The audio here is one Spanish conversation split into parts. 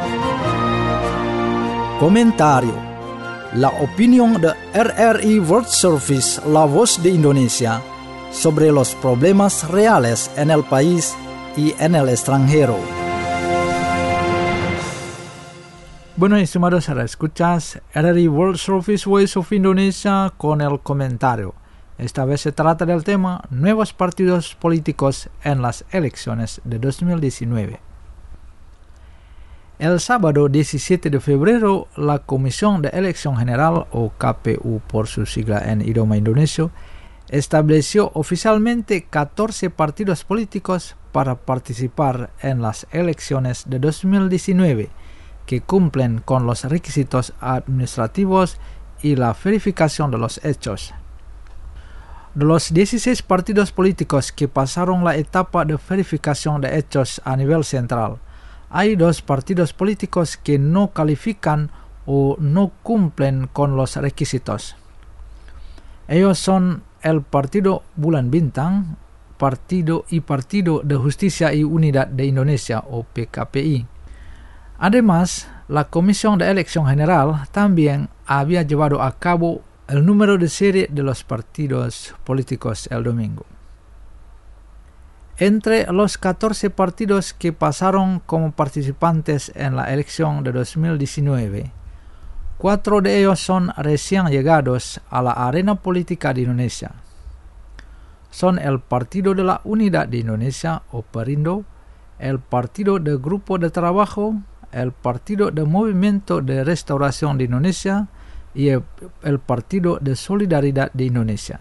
Comentario. La opinión de RRI World Service, la voz de Indonesia, sobre los problemas reales en el país y en el extranjero. Bueno, estimados escuchas, RRI World Service Voice of Indonesia con el comentario. Esta vez se trata del tema nuevos partidos políticos en las elecciones de 2019. El sábado 17 de febrero, la Comisión de Elección General, o KPU por su sigla en idioma indonesio, estableció oficialmente 14 partidos políticos para participar en las elecciones de 2019, que cumplen con los requisitos administrativos y la verificación de los hechos. De los 16 partidos políticos que pasaron la etapa de verificación de hechos a nivel central, hay 2 partidos políticos que no califican o no cumplen con los requisitos. Ellos son el Partido Bulan Bintang, Partido de Justicia y Unidad de Indonesia, o PKPI. Además, la Comisión de Elección General también había llevado a cabo el número de serie de los partidos políticos el domingo. Entre los 14 partidos que pasaron como participantes en la elección de 2019, 4 de ellos son recién llegados a la arena política de Indonesia. Son el Partido de la Unidad de Indonesia, o Perindo, el Partido del Grupo de Trabajo, el Partido del Movimiento de Restauración de Indonesia y el Partido de Solidaridad de Indonesia.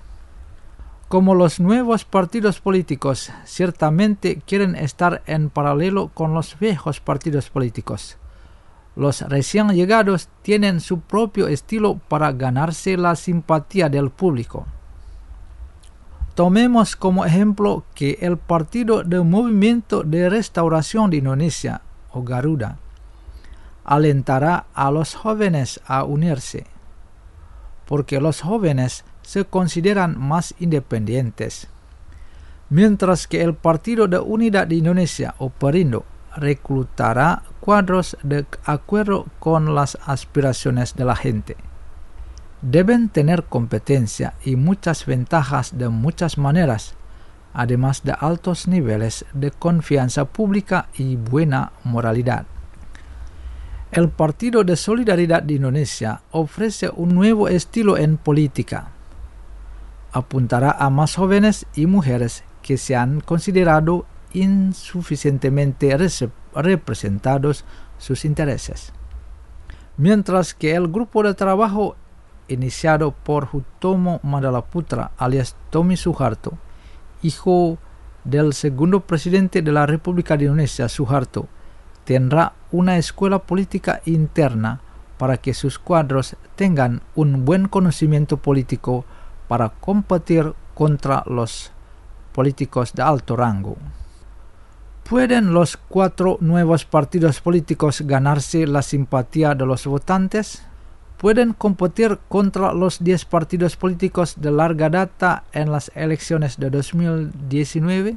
Como los nuevos partidos políticos ciertamente quieren estar en paralelo con los viejos partidos políticos, los recién llegados tienen su propio estilo para ganarse la simpatía del público. Tomemos como ejemplo que el Partido del Movimiento de Restauración de Indonesia, o Garuda, alentará a los jóvenes a unirse, porque los jóvenes se consideran más independientes, mientras que el Partido de Unidad de Indonesia, o Perindo, reclutará cuadros de acuerdo con las aspiraciones de la gente. Deben tener competencia y muchas ventajas de muchas maneras, además de altos niveles de confianza pública y buena moralidad. El Partido de Solidaridad de Indonesia ofrece un nuevo estilo en política. Apuntará a más jóvenes y mujeres que se han considerado insuficientemente representados sus intereses. Mientras que el grupo de trabajo iniciado por Hutomo Mandalaputra, alias Tommy Suharto, hijo del segundo presidente de la República de Indonesia, Suharto, tendrá una escuela política interna para que sus cuadros tengan un buen conocimiento político para competir contra los políticos de alto rango. ¿Pueden los 4 nuevos partidos políticos ganarse la simpatía de los votantes? ¿Pueden competir contra los 10 partidos políticos de larga data en las elecciones de 2019?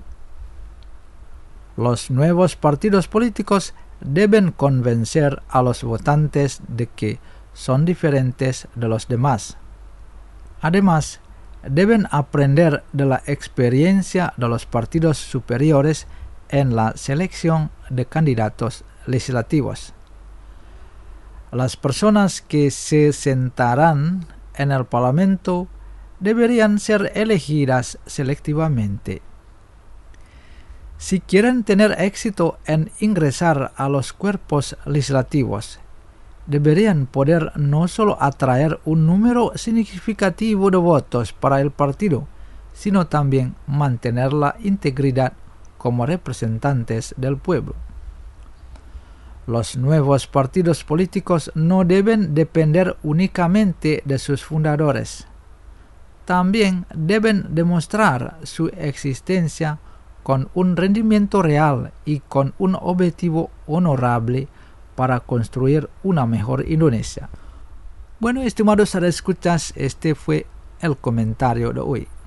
Los nuevos partidos políticos deben convencer a los votantes de que son diferentes de los demás. Además, deben aprender de la experiencia de los partidos superiores en la selección de candidatos legislativos. Las personas que se sentarán en el Parlamento deberían ser elegidas selectivamente. Si quieren tener éxito en ingresar a los cuerpos legislativos, deberían poder no solo atraer un número significativo de votos para el partido, sino también mantener la integridad como representantes del pueblo. Los nuevos partidos políticos no deben depender únicamente de sus fundadores. También deben demostrar su existencia con un rendimiento real y con un objetivo honorable para construir una mejor Indonesia. Bueno, estimados escuchas, este fue el comentario de hoy.